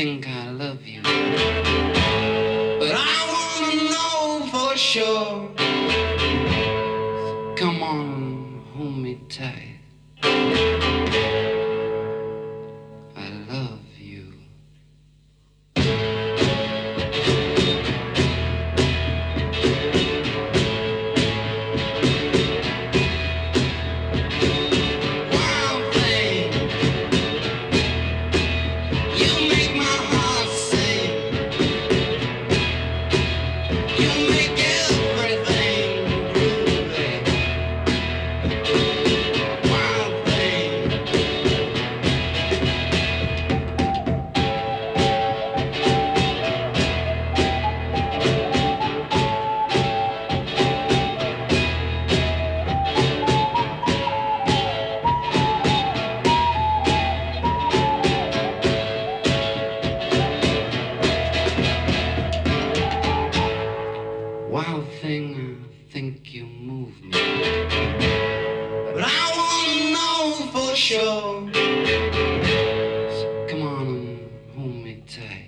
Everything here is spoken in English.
think I love you, but I wanna know for sure. Come on, hold me tight. I love you. Wild thing, you make my heart sing. You make everything groovy. Wild thing. Wild thing, I think you move me, but I wanna know for sure. So come on and hold me tight.